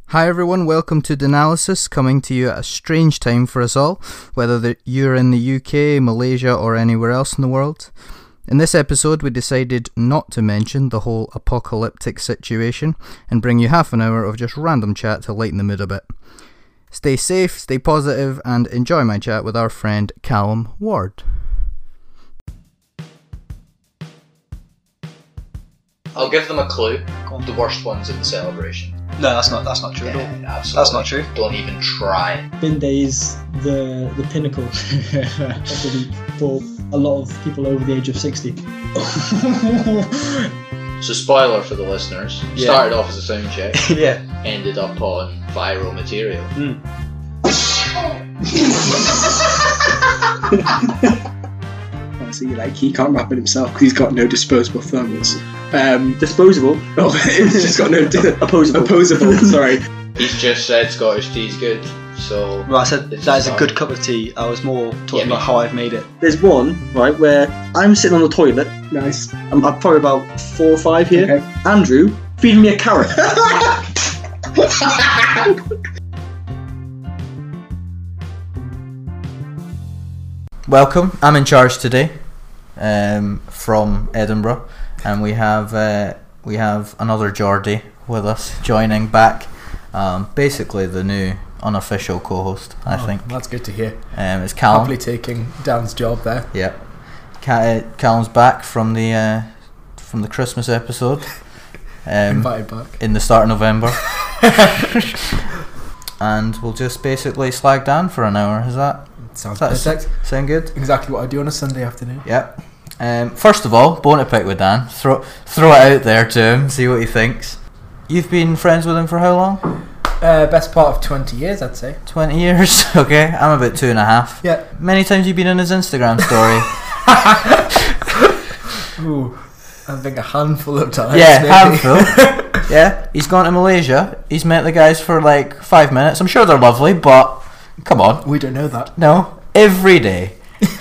Hi everyone, welcome to Denalysis, coming to you at a strange time for us all, whether you're in the UK, Malaysia or anywhere else in the world. In this episode we decided not to mention the whole apocalyptic situation and bring you half an hour of just random chat to lighten the mood a bit. Stay safe, stay positive and enjoy my chat with our friend Callum Ward. I'll give them a clue. The worst ones at the celebration. No, that's not true at all. Absolutely. That's not true. Don't even try. Bin Day's the pinnacle of the week for a lot of people over the age of 60. So spoiler for the listeners. Yeah. Started off as a sound check. Yeah. Ended up on viral material. Oh, see, like, he can't rap it himself because he's got no disposable thumbs. Disposable. Oh, he's just got no Opposable. Opposable. Sorry. He's just said Scottish tea's good. So Well, I said It's that is a fine. good cup of tea. I was more talking Yeah, about me how I've made it. There's one, right, where I'm sitting on the toilet. Nice. I'm probably about 4 or 5 here. Okay. Andrew feeding me a carrot. Welcome, I'm in charge today from Edinburgh and we have another Geordie with us joining back, basically the new unofficial co-host, I think. That's good to hear. It's Callum. Happily taking Dan's job there. Yep. Callum's back from the Christmas episode. Invited back. In the start of November. And we'll just basically slag Dan for an hour. Sounds Does that perfect. sound good? Exactly what I do on a Sunday afternoon. Yep. First of all, bone to pick with Dan. Throw it out there to him, see what he thinks. You've been friends with him for how long? Best part of 20 years, I'd say. 20 years? Okay, I'm about 2.5. Yeah. Many times you've been on his Instagram story. Ooh, I think a handful of times. Yeah, maybe. handful. Yeah, he's gone to Malaysia. He's met the guys for like 5 minutes. I'm sure they're lovely, but come on. We don't know that. No, every day.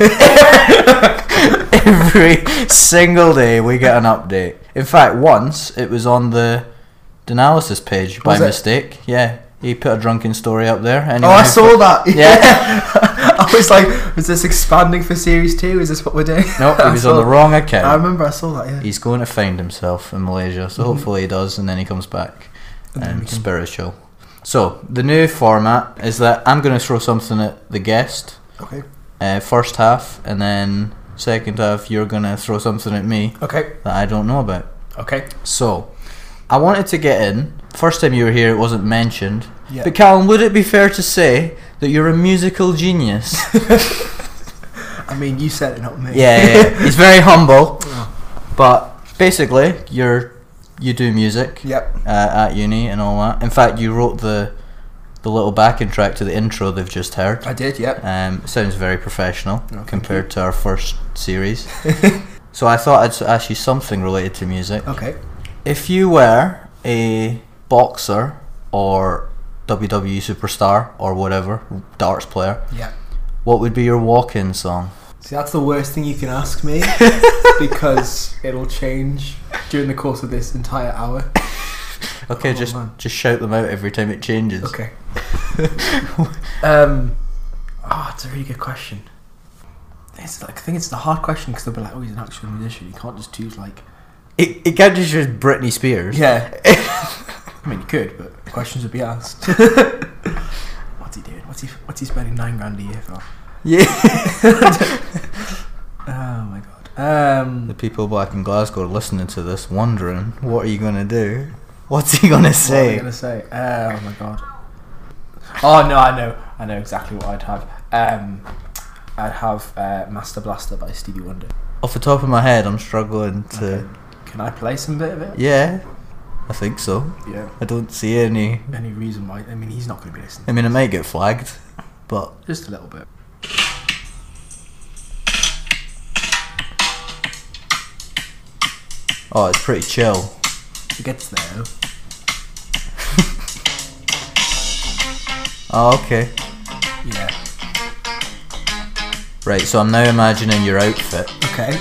Every single day we get an update. In fact, once it was on the Denalysis page by Was it? mistake. Yeah, he put a drunken story up there. Anyway, Oh, I saw that. Yeah. I was like, is this expanding for series 2? Is this what we're doing? No, he was on the wrong account. I remember I saw that, yeah. He's going to find himself in Malaysia, so hopefully he does, and then he comes back. And then we can- Spiritual. So, the new format is that I'm going to throw something at the guest, Okay. first half, and then second half you're going to throw something at me Okay. that I don't know about. Okay. So, I wanted to get in. First time you were here, it wasn't mentioned. Yeah. But Callum, would it be fair to say that you're a musical genius? I mean, you said it, not me. Yeah. He's very humble, but basically, you do music Yep. at uni and all that. In fact, you wrote the little backing track to the intro they've just heard. I did, yep. It sounds very professional thank compared to our first series. So I thought I'd ask you something related to music. Okay. If you were a boxer or WWE superstar or whatever, darts player, Yeah. what would be your walk-in song? See, that's the worst thing you can ask me because it'll change during the course of this entire hour. Okay, Oh, just man. shout them out every time it changes. Okay. It's a really good question. It's like, I think it's the hard question because they'll be like, oh, he's an actual musician. You can't just choose like. It can't just use Britney Spears. Yeah. I mean, you could, but questions would be asked. What's he doing? What's he spending $9,000 a year for? Yeah. Oh my god. The people back in Glasgow are listening to this, wondering, what are you gonna do? What's he gonna What am I say? gonna say? Oh my god. Oh no, I know exactly what I'd have. I'd have Master Blaster by Stevie Wonder. Off the top of my head, I'm struggling to. Okay. Can I play some bit of it? Yeah, I think so. Yeah. I don't see any. Any reason why? I mean, he's not going to be listening. I mean, it might get flagged, but Just a little bit. oh, it's pretty chill. It gets there. Oh, okay. Yeah. Right, so I'm now imagining your outfit. Okay.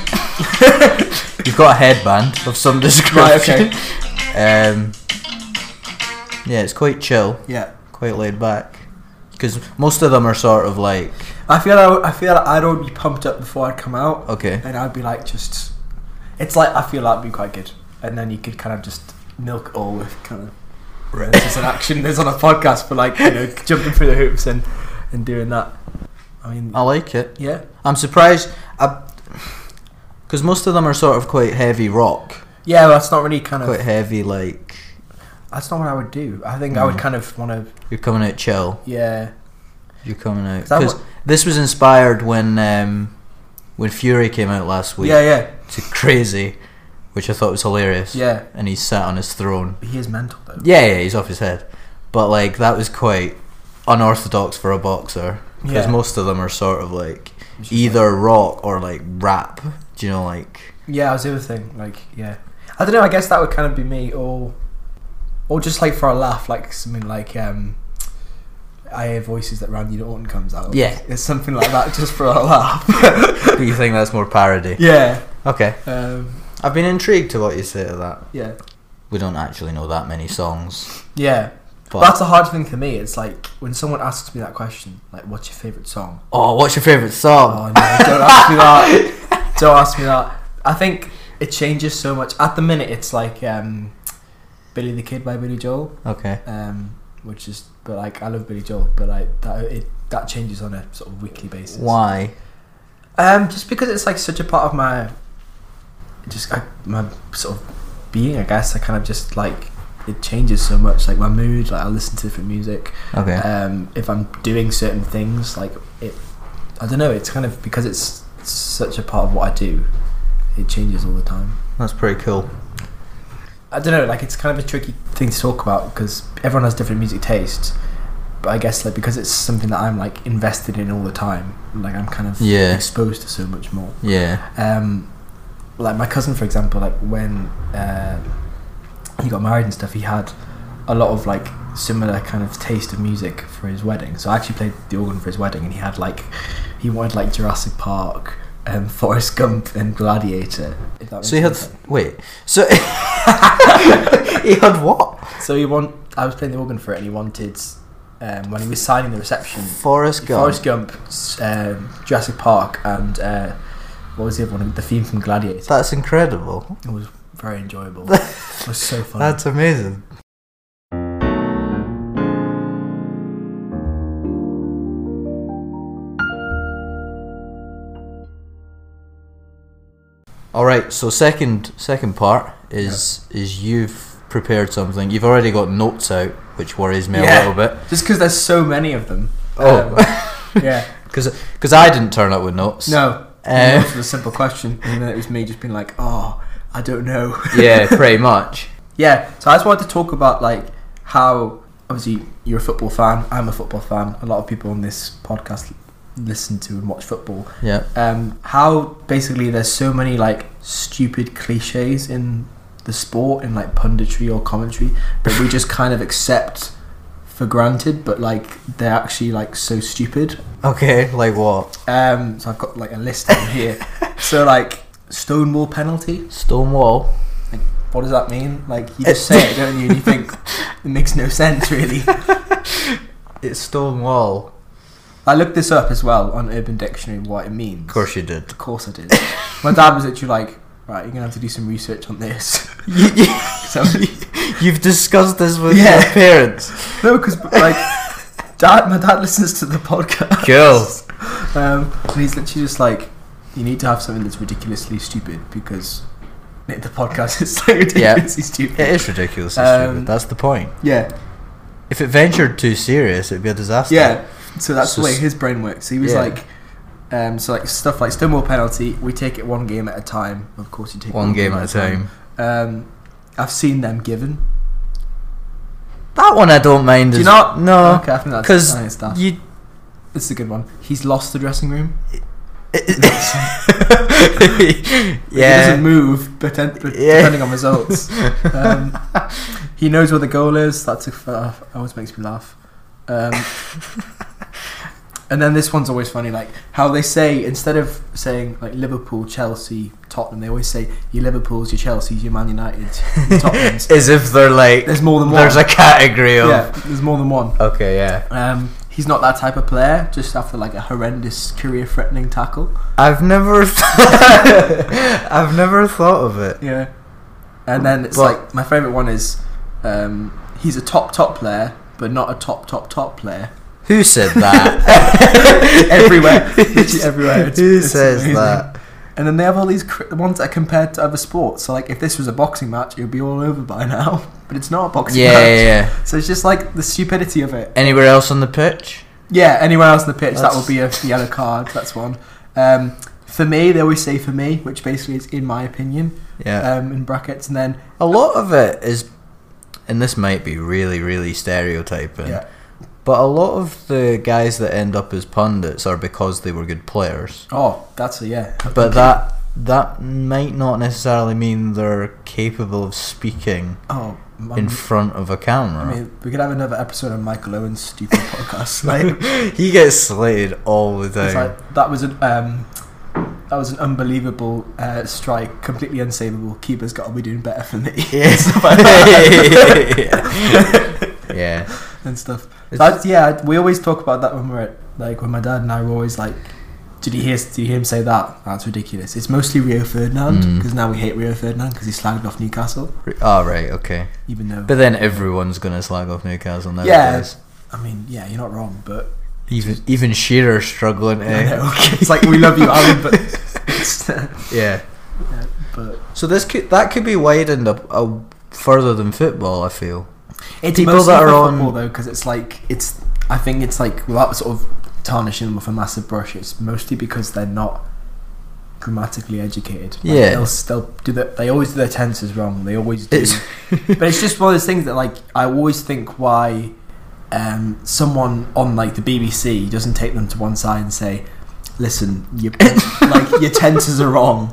You've got a headband of some description. Right, okay. Yeah, it's quite chill, Yeah. quite laid back. Because most of them are sort of like, I feel like I'd already be pumped up before I'd come out. okay, And I'd be like, just... It's like, I feel like it'd be quite good. And then you could kind of just milk it all with kind of... This is an action. There's on a podcast for like, jumping through the hoops and doing that. I mean... I like it. Yeah. I'm surprised, because most of them are sort of quite heavy rock, Yeah, well, that's not really kind of... quite heavy, like, That's not what I would do. I think I would kind of want to... you're coming out chill. Yeah. You're coming out. 'Cause I Because this was inspired when Fury came out last week. Yeah. To Crazy, which I thought was hilarious. Yeah. And he's sat on his throne. He is mental, though. Yeah, he's off his head. But, like, that was quite unorthodox for a boxer. Because Yeah. most of them are sort of, like, either rock or, like, rap. Do you know, like... Yeah, that was the other thing. Like, yeah. I don't know, I guess that would kind of be me. Or just, like, for a laugh. Like, something like... I Hear Voices That Randy Orton comes out. Yeah. It's something like that just for a laugh. Do you think that's more parody? Yeah. Okay. I've been intrigued to what you say to that. Yeah. We don't actually know that many songs. Yeah. But That's a hard thing for me. It's like, when someone asks me that question, like, what's your favourite song? oh, what's your favourite song? Oh, no, don't ask me that. Don't ask me that. I think it changes so much. At the minute, it's like Billy the Kid by Billy Joel. Okay. Which is, but like, I love Billy Joel, but like that changes on a sort of weekly basis. Why? Just because it's like such a part of my sort of being, I guess. I kind of just like, it changes so much. Like my mood, like I listen to different music. Okay. If I'm doing certain things, like I don't know. It's kind of because it's such a part of what I do. It changes all the time. That's pretty cool. I don't know, like it's kind of a tricky thing to talk about because everyone has different music tastes, but I guess like because it's something that I'm like invested in all the time, like I'm kind of exposed to so much more. Yeah. Like my cousin, for example, like when he got married and stuff, he had a lot of like similar kind of taste of music for his wedding. So I actually played the organ for his wedding, and he wanted like Jurassic Park, Forrest Gump and Gladiator. If that makes So he had sense. So he had what? So I was playing the organ for it, and he wanted when he was signing the reception, Forrest Gump. Jurassic Park, and what was the other one? The theme from Gladiator. That's incredible. It was very enjoyable. It was so fun. That's amazing. All right, so second part is you've prepared something. You've already got notes out, which worries me a little bit. Just because there's so many of them. Yeah. Because I didn't turn up with notes. No. It was a simple question, and then it was me just being like, "Oh, I don't know." Yeah, pretty much. Yeah. So I just wanted to talk about like how obviously you're a football fan. I'm a football fan. A lot of people on this podcast listen to and watch football. Yeah. How basically there's so many like stupid cliches in the sport, in like punditry or commentary, that we just kind of accept for granted, but like they're actually like so stupid. Okay, like what? So I've got like a list on here. So like Stonewall penalty. Stonewall. Like, what does that mean? Like you just say it, don't you? And you think it makes no sense really. It's Stonewall. I looked this up as well on Urban Dictionary what it means. Of course you did. Of course I did. My dad was literally like, right, you're gonna have to do some research on this. So, You've discussed this with your parents. no, because like my dad listens to the podcast. Cool. And he's literally just like, you need to have something that's ridiculously stupid because the podcast is so ridiculously stupid. It is ridiculously stupid. That's the point. Yeah. If it ventured too serious, it'd be a disaster. Yeah. So that's So the way his brain works. He was like, so like stuff like Stonewall penalty, we take it one game at a time. Of course, you take One game at a time. I've seen them given. That one I don't mind. Do you not? No. Okay, I think that's Because stuff. you. This is a good one. He's lost the dressing room. He doesn't move, depending on results. He knows where the goal is. That always makes me laugh. And then this one's always funny, like how they say, instead of saying like Liverpool, Chelsea, Tottenham, they always say your Liverpools, your Chelseas, your Man United, your Tottenhams. As if they're like There's more than one. There's a category of Yeah, there's more than one. Okay, yeah. He's not that type of player. Just after like a horrendous career-threatening tackle. I've never thought of it. Yeah. And then it's like my favourite one is he's a top player, but not a top player. Who said that? Everywhere. Literally everywhere. Who says amazing. that? And then they have all these ones that are compared to other sports. So like if this was a boxing match, it would be all over by now. But it's not a boxing match. Yeah. So it's just like the stupidity of it. Anywhere else on the pitch? Yeah, anywhere else on the pitch, that would be a yellow card. That's one. For me, they always say for me, which basically is in my opinion. Yeah. In brackets, and then A lot of it is, and this might be really, really stereotyping, but a lot of the guys that end up as pundits are because they were good players. oh, that's a yeah. But that might not necessarily mean they're capable of speaking in front of a camera. I mean, we could have another episode on Michael Owen's stupid podcast. Like, He gets slated all the time. it's like that was an unbelievable strike, completely unsavable. Keeper's got to be doing better for me. Yeah. Stuff like that. Yeah. And stuff. So we always talk about that when we're at, like, when my dad and I were always like, did you hear him say that? That's ridiculous. It's mostly Rio Ferdinand, because now we hate Rio Ferdinand because he slagged off Newcastle. Oh, right, okay. Even though, But then everyone's going to slag off Newcastle nowadays. yeah, I mean, yeah, you're not wrong, but Even Shearer's struggling to... I know, it's like, we love you, Alan, but it's, Yeah. but So that could be widened up further than football, I feel. it's people mostly that are for on- football though, because I think it's like, without sort of tarnishing them with a massive brush, it's mostly because they're not grammatically educated. Like, Yeah. they always do their tenses wrong. They always do. It's But it's just one of those things that, like, I always think why someone on like the BBC doesn't take them to one side and say, listen, your tenses are wrong.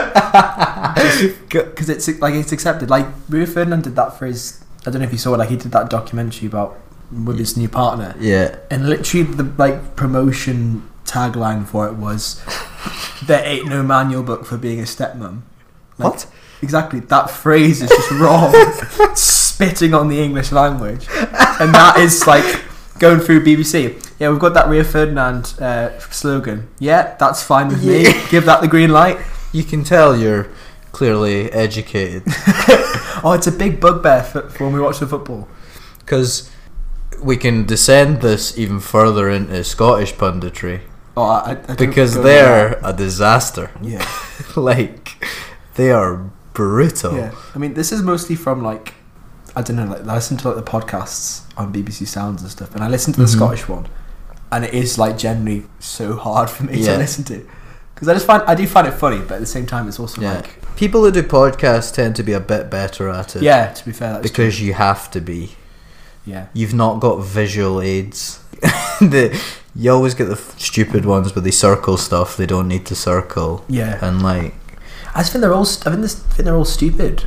Because it's accepted. Like Rio Ferdinand did that for his, I don't know if you saw it, like he did that documentary about with his new partner, Yeah. and literally the like promotion tagline for it was, there ain't no manual book for being a stepmom. Like, What? Exactly, that phrase is just wrong. Spitting on the English language. And that is like going through BBC. Yeah, we've got that Rio Ferdinand slogan. Yeah, that's fine with me. Give that the green light. You can tell you're clearly educated. Oh, it's a big bugbear for when we watch the football. Because we can descend this even further into Scottish punditry. Oh, I don't Because go they're a disaster. there. Yeah. Like, they are brutal. Yeah. I mean, this is mostly from like, I don't know, like I listen to like the podcasts on BBC Sounds and stuff, and I listen to the Scottish one, and it is like generally so hard for me to listen to, because I do find it funny, but at the same time it's also like, people who do podcasts tend to be a bit better at it. yeah, to be fair, that's Because you have to be. yeah. You've not got visual aids. You always get the stupid ones where they circle stuff they don't need to circle. Yeah. And like, I just think they're all. I think they're all stupid.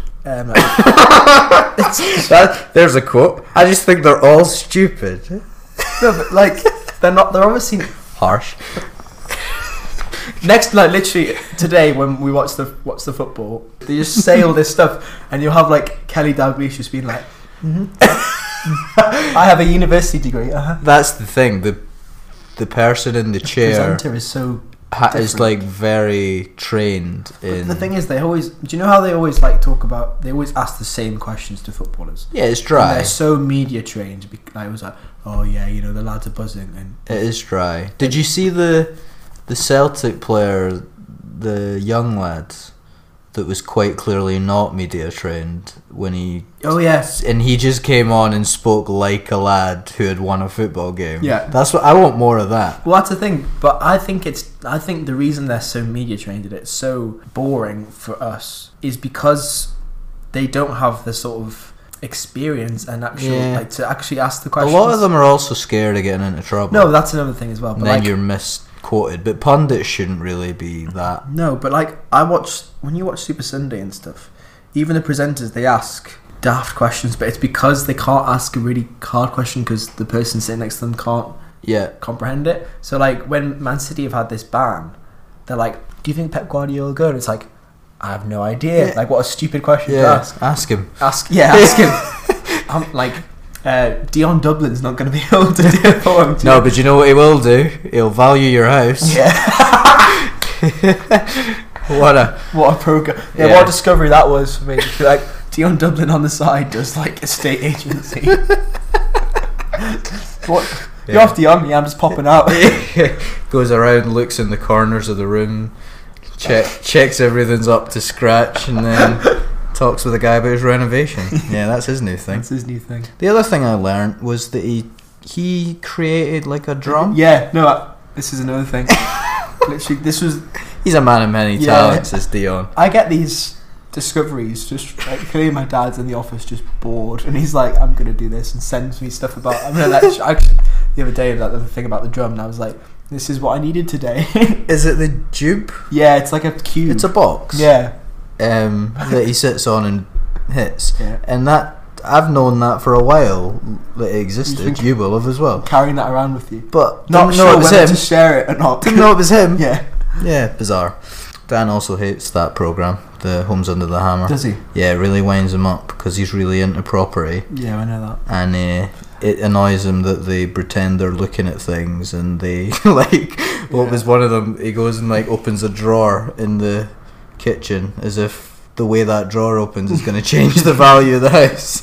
there's a quote. I just think they're all stupid. No, but like they're not. They're obviously Harsh. next. Like literally today when we watch the football, they just say all this stuff, and you'll have like Kelly Dalglish just being like, "I have a university degree." That's the thing. The person in the chair Presenter is so. is like very trained in. The thing is, they always. Do you know how they always like talk about? They always ask the same questions to footballers. Yeah, it's And dry. they're so media trained. I was like, oh yeah, you know the lads are buzzing, and It is dry. Did you see the Celtic player, the young lad, that was quite clearly not media trained when he... oh yes, And he just came on and spoke like a lad who had won a football game. Yeah. That's what I want more of that. well that's the thing. But I think the reason they're so media trained and it's so boring for us is because they don't have the sort of experience and actual like to actually ask the A questions. lot of them are also scared of getting into trouble. No, that's another thing as well. And But then like, you're misquoted. But pundits shouldn't really be that. no, but like when you watch Super Sunday and stuff, even the presenters, they ask daft questions, but it's because they can't ask a really hard question because the person sitting next to them can't comprehend it. So like when Man City have had this ban, they're like, do you think Pep Guardiola good? It's like, I have no idea. Yeah. Like, what a stupid question to ask. Ask him. Ask him. I'm like, Dion Dublin's not going to be able to do it for him. No, but you know what he will do? He'll value your house. Yeah. What a program. Yeah, what a discovery that was for me. Like, Dion Dublin on the side does like estate agency. What? Yeah. You're off Dion? Yeah, I'm just popping out. Goes around, looks in the corners of the room, checks everything's up to scratch, and then talks with the guy about his renovation. Yeah, that's his new thing. That's his new thing. The other thing I learned was that he created like a drum. Yeah, no, this is another thing. Literally, this was... He's a man of many talents, is Dion. I get these discoveries just like clearly my dad's in the office just bored and he's like, I'm gonna do this, and sends me stuff about actually the other day the thing about the drum, and I was like, this is what I needed today. Is it the tube? Yeah, it's like a cube. It's a box. Yeah. That he sits on and hits. Yeah. And that I've known that for a while that it existed. You will have as well. Carrying that around with you. But not sure it was whether him. to share it or not. Didn't know it was him. Yeah. Yeah, bizarre. Dan also hates that programme, the Homes Under the Hammer. Does he? Yeah, it really winds him up because he's really into property. Yeah, I know that. And it annoys him that they pretend they're looking at things, and they what was one of them? He goes and like opens a drawer in the kitchen as if the way that drawer opens is going to change the value of the house.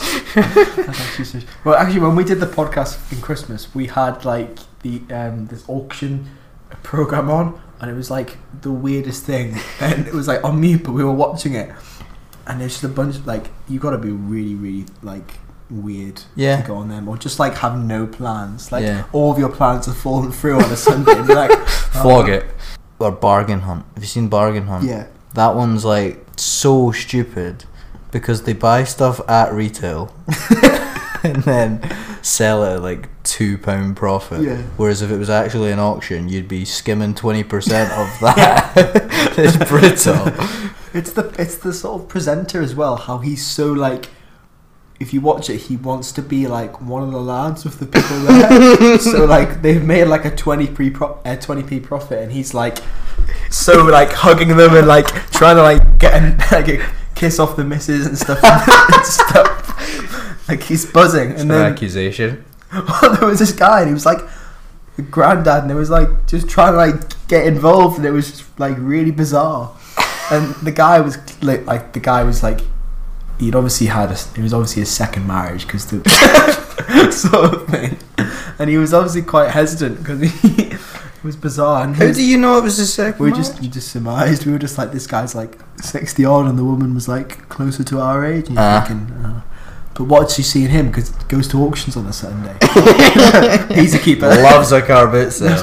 Well, actually, when we did the podcast in Christmas, we had like the this auction program on, and it was like the weirdest thing, and it was like on mute, but we were watching it, and there's just a bunch of, like, you got to be really, really like weird to go on them, or just like have no plans, like all of your plans have fallen through on a Sunday, and be like, flog it. Or Bargain Hunt. Have you seen Bargain Hunt? Yeah. That one's like so stupid because they buy stuff at retail and then sell it at like £2 profit. Yeah. Whereas if it was actually an auction, you'd be skimming 20% of that. It's brutal. It's the sort of presenter as well. How he's so like, if you watch it, he wants to be like one of the lads with the people there. So like they've made like a 20p profit, and he's like so like hugging them and like trying to like get a kiss off the missus and stuff. And stuff. Like he's buzzing. It's and an then accusation. well, there was this guy, and he was like a granddad, and it was like just trying to like get involved, and it was just like really bizarre. And the guy was like it was obviously his second marriage, because the sort of thing, and he was obviously quite hesitant because it was bizarre. And How do you know it was his second we marriage? just surmised. We were just like, this guy's like 60 odd, and the woman was like closer to our age. And you're thinking, but what's she seeing him? Because it goes to auctions on a Sunday. He's a keeper. Loves a car boot sale.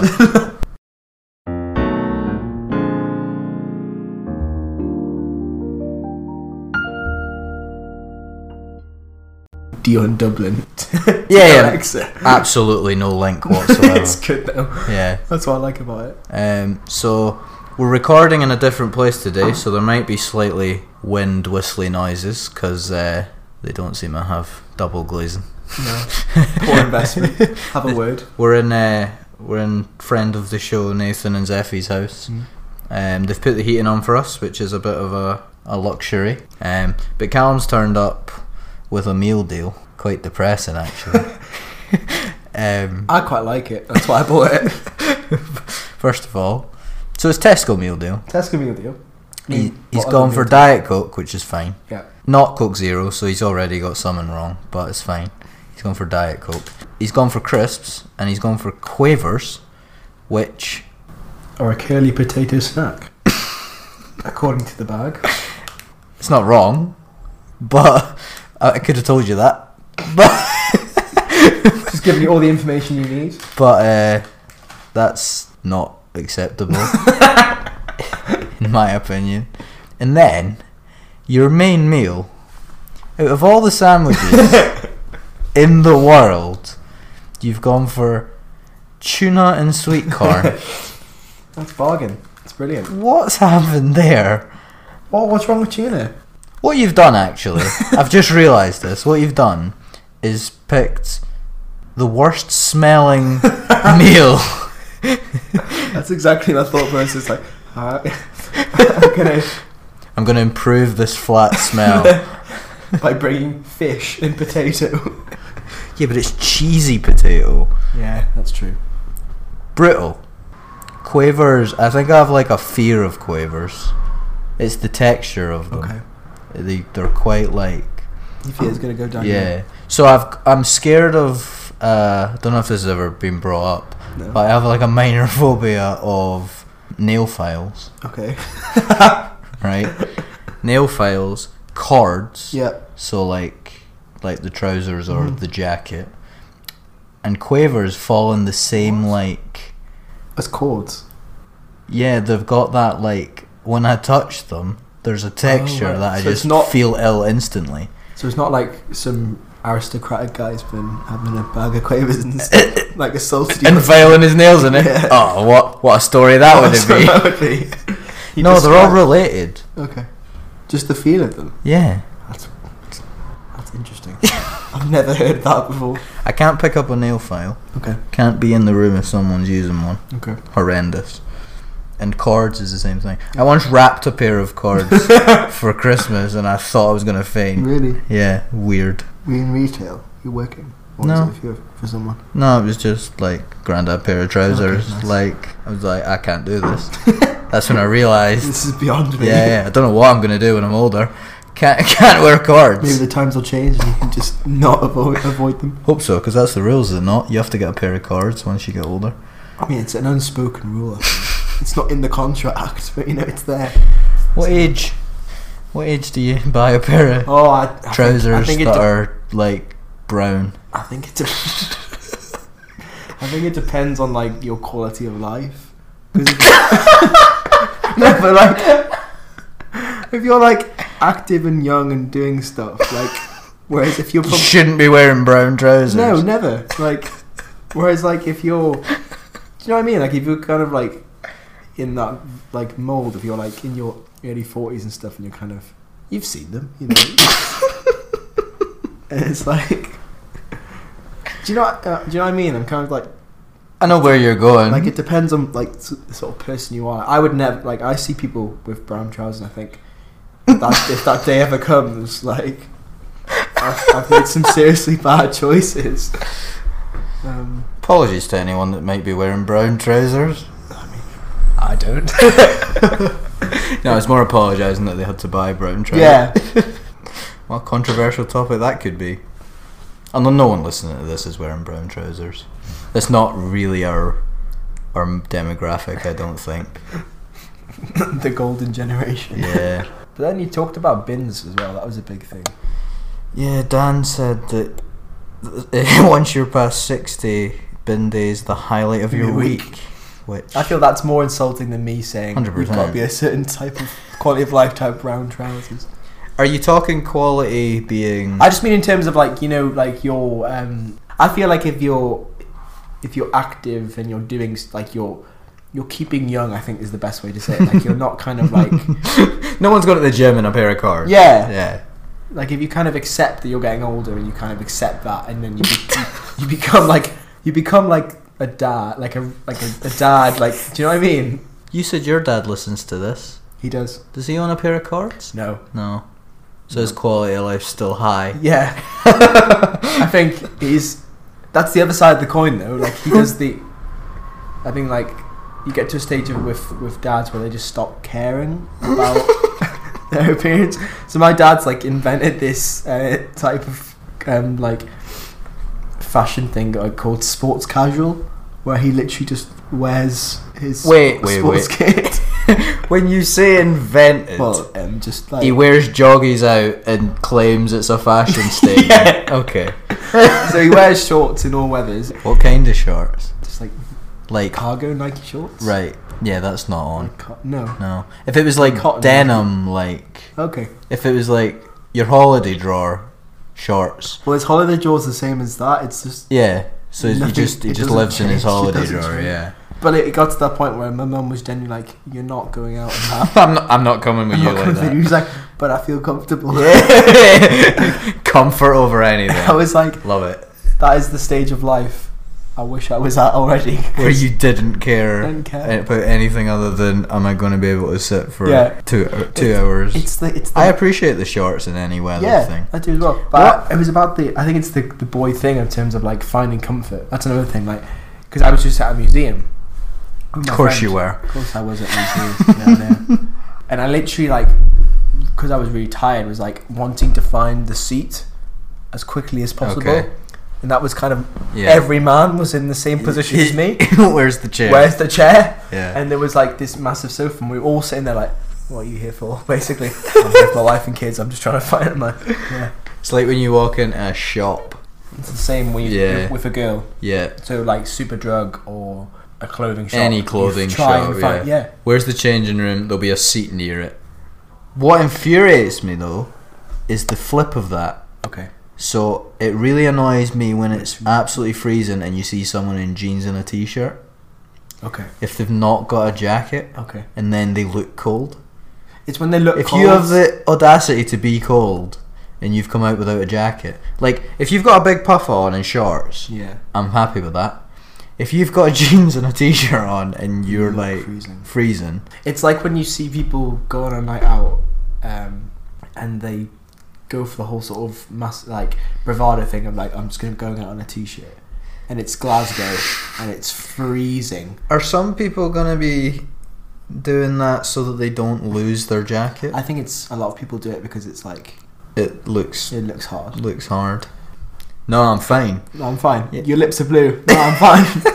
Dion Dublin. Yeah, absolutely no link whatsoever. It's good though. Yeah, that's what I like about it. So we're recording in a different place today, so there might be slightly wind whistly noises because they don't seem to have double glazing. No, poor investment. Have a word. We're in friend of the show Nathan and Zeffie's house. They've put the heating on for us, which is a bit of a luxury. But Callum's turned up with a meal deal. Quite depressing, actually. I quite like it. That's why I bought it. First of all, so it's Tesco meal deal. Tesco meal deal. He's gone for Diet Coke, which is fine. Yeah. Not Coke Zero, so he's already got something wrong, but it's fine. He's gone for Diet Coke. He's gone for crisps, and he's gone for Quavers, which or a curly potato snack, according to the bag. It's not wrong, but I could have told you that. But just giving you all the information you need. But that's not acceptable, in my opinion. And then your main meal, out of all the sandwiches in the world, you've gone for tuna and sweet corn. That's bargain. It's brilliant. What's happened there? What's wrong with tuna? What you've done, actually, I've just realised this. What you've done is picked the worst smelling meal. That's exactly my thought process. Like, I'm gonna improve this flat smell. by bringing fish and potato. Yeah, but it's cheesy potato. Yeah, that's true. Brittle. Quavers, I think I have like a fear of quavers. It's the texture of them. Okay. They're quite like... You feel it's going to go down? Yeah. So I'm scared of... I don't know if this has ever been brought up, No. but I have like a minor phobia of nail files. Okay. Right? Nail files, cords. Yeah. So like the trousers or the jacket. And quavers fall in the same like... As cords? Yeah, they've got that like... When I touch them, there's a texture right. that I So it's just not- feel ill instantly. So it's not like some aristocratic guy's been having a bag of quavers and stuff, like assaulted you. And filing his nails in it. Yeah. Oh, what a story that would So be. that would be. You No, they're all describe- related. Okay. Just the feel of them. Yeah. That's interesting. I've never heard that before. I can't pick up a nail file. Okay. Can't be in the room if someone's using one. Okay. Horrendous. And cords is the same thing. I once wrapped a pair of cords for Christmas and I thought I was going to faint. Really? Yeah, weird. Were you in retail? You're working? Or No. is it if you're for someone? No, it was just like granddad pair of trousers. Okay, nice. Like, I was like, I can't do this. That's when I realised. This is beyond me. Yeah, I don't know what I'm going to do when I'm older. Can't wear cords. Maybe the times will change and you can just not avoid them. Hope so, because that's the rules, is it not? You have to get a pair of cords once you get older. I mean, it's an unspoken rule. I think. It's not in the contract, but you know it's there. What age do you buy a pair of Oh, I trousers think it that are like brown? I think it. I think it depends on like your quality of life. 'Cause no, but like if you're like active and young and doing stuff, like whereas if you're You shouldn't be wearing brown trousers. no, never. Like whereas like if you're, do you know what I mean? Like if you're kind of like in that like mold, if you're like in your early 40s and stuff, and you're kind of, you've seen them, you know. And it's like, do you know what I mean? I'm kind of like, I know where you're going. like it depends on like the sort of person you are. I would never, like, I see people with brown trousers and I think if that day ever comes, like I've made some seriously bad choices. Apologies to anyone that might be wearing brown trousers. I don't. No, it's more apologising that they had to buy brown trousers. Yeah. What a controversial topic that could be. And no one listening to this is wearing brown trousers. It's not really our demographic, I don't think. The golden generation. Yeah. But then you talked about bins as well. That was a big thing. Yeah, Dan said that once you're past 60, bin day is the highlight of your week. Which I feel that's more insulting than me saying 100%. you've got to be a certain type of quality of life type brown trousers. Are you talking quality being... I just mean in terms of like, you know, like your I feel like if you're active and you're doing like you're keeping young, I think is the best way to say it. Like you're not kind of like No one's going to the gym in a pair of cords. yeah. Yeah. Like if you kind of accept that you're getting older and you kind of accept that, and then you become like a dad, like a dad, like, do you know what I mean? You said your dad listens to this. He does. Does he own a pair of cords? No. No. So his quality of life's still high. Yeah. I think that's the other side of the coin though. Like he does I think like you get to a stage with dads where they just stop caring about their appearance. So my dad's like invented this type of like fashion thing called sports casual, where he literally just wears his sports kit. When you say invented, Well, just like he wears joggies out and claims it's a fashion statement. Yeah. Okay. so he wears shorts in all weathers, What kind of shorts? just like Like, cargo Nike shorts. right. Yeah, that's not on. No. No. If it was like Cotton. denim, like... Okay. If it was like your holiday drawer shorts. Well, his holiday drawer's the same as that. It's just, Yeah. So he Nothing- just it doesn't lives in his change. It holiday doesn't drawer, change. yeah. but it got to that point where my mum was genuinely like, "You're not going out in that." I'm not coming with I'm you not like coming with you. He that. was like, "But I feel comfortable." Comfort over anything. I was like, Love it. That is the stage of life I wish I was at already. Where you didn't care, Didn't care. about anything other than, am I going to be able to sit for Yeah. two hours? It's the I appreciate the shorts in any weather thing. I do as well. But it was about I think it's the boy thing in terms of like finding comfort. That's another thing. Like, because I was just at a museum. Of course you were. Of course I was at a museum. And I literally like, because I was really tired, was like wanting to find the seat as quickly as possible. Okay. And that was kind of Yeah. every man was in the same position as me. Where's the chair? Where's the chair? Yeah. And there was like this massive sofa, and we were all sitting there like, what are you here for? Basically, I'm here with my wife and kids. I'm just trying to find my. Yeah. It's like when you walk into a shop. It's the same when you Yeah. with a girl. Yeah. So like Superdrug or a clothing shop. Any you clothing try shop. and find- yeah. Where's the changing room? There'll be a seat near it. What infuriates me though is the flip of that. Okay. So it really annoys me when it's absolutely freezing and you see someone in jeans and a t-shirt. Okay. If they've not got a jacket Okay. and then they look cold. It's when they look. If cold. you have the audacity to be cold and you've come out without a jacket, like if you've got a big puff on and shorts, Yeah. I'm happy with that. If you've got jeans and a t-shirt on and you're like freezing, It's like when you see people go on a night out, and they go for the whole sort of like bravado thing of like, I'm just going out on a t-shirt, and it's Glasgow and it's freezing. are some people gonna be doing that so that they don't lose their jacket? I think it's a lot of people do it because it's like It looks looks hard. hard. No, I'm fine. No, I'm fine. Yeah. Your lips are blue. No, I'm fine.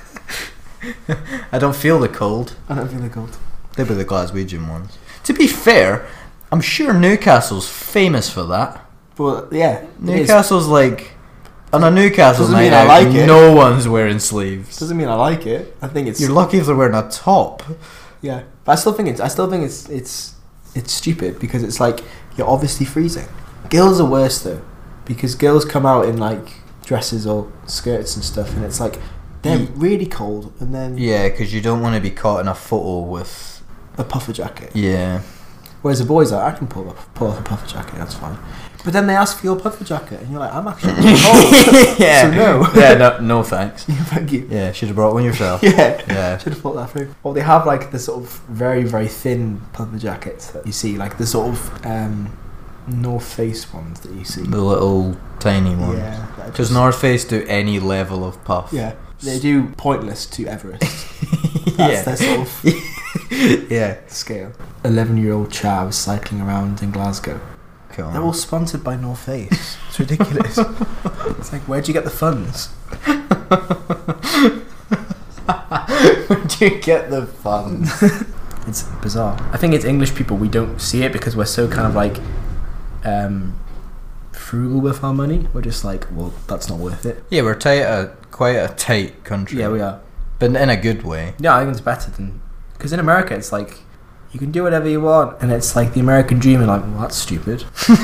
I don't feel the cold. I don't feel the cold. They were the Glaswegian ones. To be fair, I'm sure Newcastle's famous for that. But yeah, Newcastle's like, on a Newcastle Doesn't night mean I out, like it. no one's wearing sleeves. doesn't mean I like it. I think it's You're lucky if they're wearing a top. yeah. But I still think it's stupid because it's like you're obviously freezing. Girls are worse though, because girls come out in like dresses or skirts and stuff, and it's like they're really cold, and then Yeah, because you don't want to be caught in a photo with. a puffer jacket. Yeah. Whereas the boys are, I can pull off a puffer jacket, that's fine. But then they ask for your puffer jacket, and you're like, I'm actually cold. Yeah. So no. Yeah, no thanks. Thank you. Yeah, should have brought one yourself. Yeah. Yeah. Should have thought that through. Or they have like the sort of very, very thin puffer jackets that you see, like the sort of North Face ones that you see. The little tiny ones. Yeah. Does North Face do any level of puff? Yeah. They do pointless to Everest. Yeah. That's their sort of Yeah. scale. 11-year-old chavs cycling around in Glasgow. Cool. They're all sponsored by North Face. It's ridiculous. It's like, where'd you get the funds? Where'd you get the funds? It's bizarre. I think it's English people, we don't see it because we're so kind of like frugal with our money. We're just like, well, that's not worth it. Yeah, we're quite a tight country. Yeah, we are. But in a good way. Yeah, I think it's better than... Because in America, it's like, you can do whatever you want. And it's like the American dream, and like, well, that's stupid.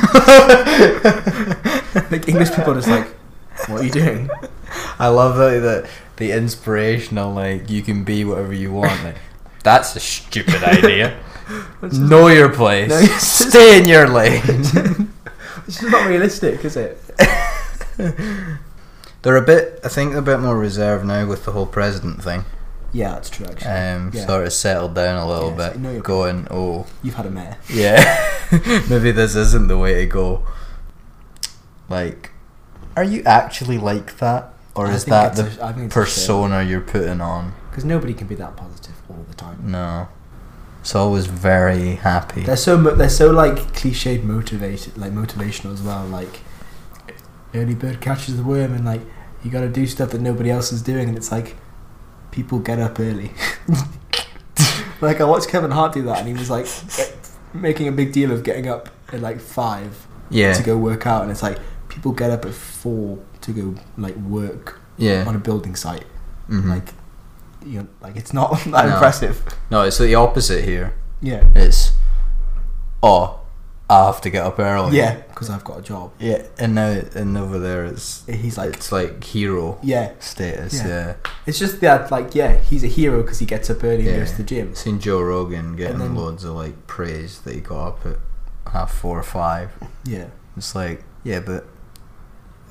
Like, English people are just like, what are you doing? I love that the inspirational, like, you can be whatever you want. Like, that's a stupid idea. Know your place. No, it's Stay in your lane. It's just not realistic, is it? They're I think a bit more reserved now with the whole president thing. Yeah, that's true, actually. Yeah. Sort of settled down a little Yeah, bit. know your Going, oh, You've had a mayor. yeah, maybe this isn't the way to go. Like, are you actually like that? Or I is think that it's the I think it's persona you're putting on? Because nobody can be that positive all the time. No. It's always very happy. They're so like cliched motivational as well. Like, early bird catches the worm, and like you got to do stuff that nobody else is doing, and it's like people get up early. Like, I watched Kevin Hart do that, and he was like making a big deal of getting up at like 5 Yeah. to go work out, and it's like people get up at 4 to go like work Yeah. on a building site. Mhm. Like, you know, like it's not that No. impressive. No, it's the opposite here. Yeah. It's, oh, I have to get up early. Yeah, because I've got a job. Yeah, and over there He's like, it's like hero yeah. status. Yeah. Yeah. It's just that, like, yeah, he's a hero because he gets up early and goes to the gym. I've seen Joe Rogan getting And then- loads of like praise that he got up at 4:30 or 5. Yeah. It's like, yeah, but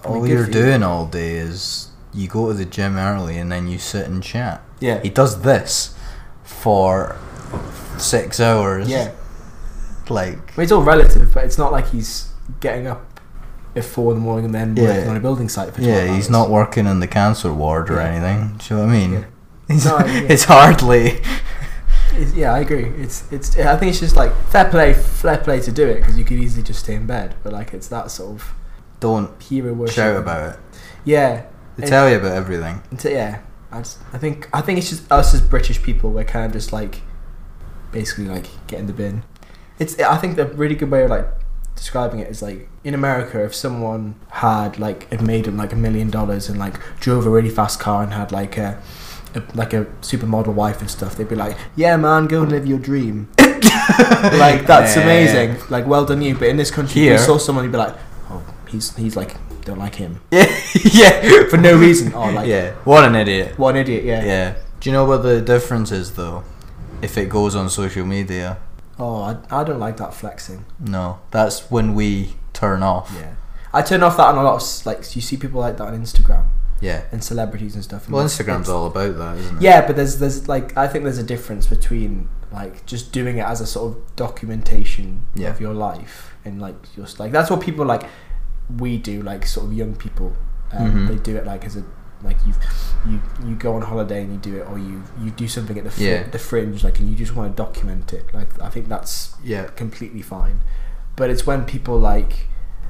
all good you're for you. doing all day is you go to the gym early and then you sit and chat. Yeah. He does this for 6 hours. Yeah. Like, Well, it's all relative, but it's not like he's getting up at 4 in the morning and then Yeah. working on a building site for 12 yeah, he's hours. not working in the cancer ward or Yeah. anything. Do you know what I mean? Yeah. It's, No, yeah. it's hardly. Yeah, I agree. It's. I think it's just like fair play to do it, because you could easily just stay in bed, but like it's that sort of Don't hero worship. shout about it. Yeah. They tell you about everything. Yeah. I think it's just us as British people. We're kind of just like basically like get in the bin. I think the really good way of like describing it is like in America, if someone had made them like $1 million and like drove a really fast car and had like a supermodel wife and stuff, they'd be like, yeah man, go and live your dream. Like that's amazing, like well done you. But in this country, Here, if you saw someone, you'd be like, oh, he's like, don't like him. Yeah. For no reason. Oh, like, Yeah. What an idiot. what an idiot. Yeah. Do you know what the difference is though? If it goes on social media. Oh, I don't like that flexing. No. That's when we turn off. Yeah, I turn off that on a lot of like you see people like that on Instagram Yeah. and celebrities and stuff. And Well, it's- Instagram's it's- all about that, isn't it? Yeah, but there's like I think there's a difference between like just doing it as a sort of documentation Yeah. of your life and like just like that's what people like we do, like sort of young people. Mhm. They do it like as a like you go on holiday and you do it, or you do something at Yeah. the fringe, like, and you just want to document it. Like I think that's Yeah. completely fine. But it's when people like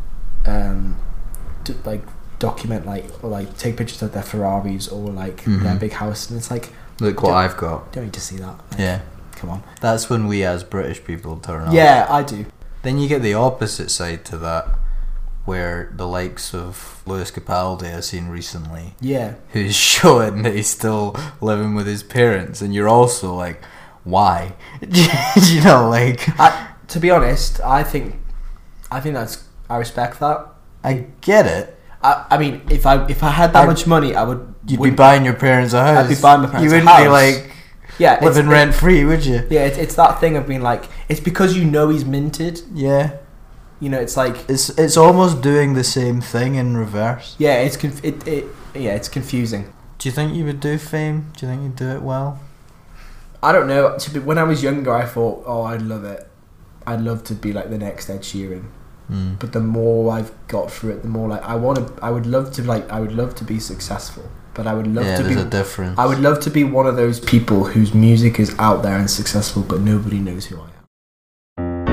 document or like take pictures of their Ferraris or like their Mhm. big house, and it's like, Look what Don't- I've got. don't need to see that. Like, Yeah. come on. That's when we as British people turn off. Yeah, I do. Then you get the opposite side to that, where the likes of Lewis Capaldi I've seen recently, Yeah, who's showing that he's still living with his parents, and you're also like, why? You know, like, to be honest, I think that's I respect that. I get it. I mean, if I had that much money, I would. You'd be wouldn't- buying your parents a house. I'd be buying my parents You a wouldn't be house. like yeah, it's- living rent free, would you? Yeah, it's that thing of being like, it's because you know he's minted. Yeah. You know, it's like, It's almost doing the same thing in reverse. yeah, it's confusing. Do you think you would do fame? Do you think you'd do it well? I don't know. When I was younger, I thought, oh, I'd love it. I'd love to be like the next Ed Sheeran. Mm. But the more I've got through it, the more like I would love to be successful. But I would love Yeah, to there's be. a difference. I would love to be one of those people whose music is out there and successful, but nobody knows who I am.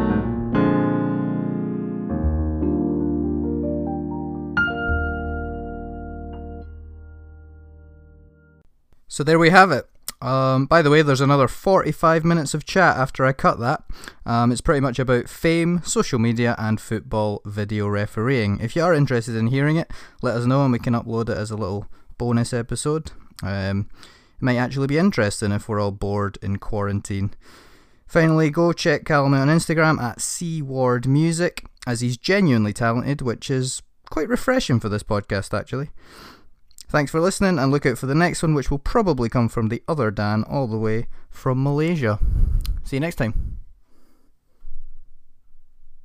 So there we have it. By the way, there's another 45 minutes of chat after I cut that. It's pretty much about fame, social media, and football video refereeing. If you are interested in hearing it, let us know and we can upload it as a little bonus episode. It might actually be interesting if we're all bored in quarantine. Finally, go check Callum out on Instagram at CWardMusic, as he's genuinely talented, which is quite refreshing for this podcast, actually. Thanks for listening, and look out for the next one, which will probably come from the other Dan all the way from Malaysia. See you next time.